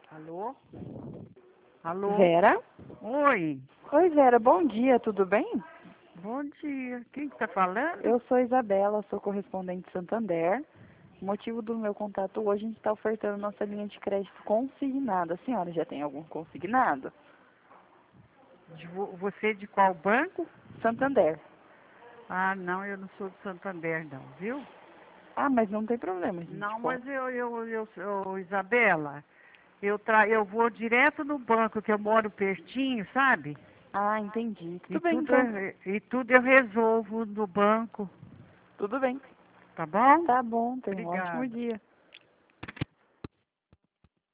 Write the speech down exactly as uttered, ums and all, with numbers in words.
Alô? Alô? Vera? Oi, Oi, Vera, bom dia, tudo bem? bom dia. Quem que tá falando? Eu sou Isabela, sou correspondente Santander. O motivo do meu contato hoje, a gente está ofertando nossa linha de crédito consignada. A senhora já tem algum consignado? De vo- você de qual banco? Santander. Ah, não, eu não sou do Santander, não, viu? Ah, mas não tem problema, a gente Não, pode. mas eu, eu, eu, eu Isabela, eu, tra eu vou direto no banco, que eu moro pertinho, sabe? Ah, entendi. E Tudo bem, tudo, então. eu- e tudo eu resolvo no banco, Tudo bem. tá bom? Tá bom, tenha um ótimo Obrigada. dia.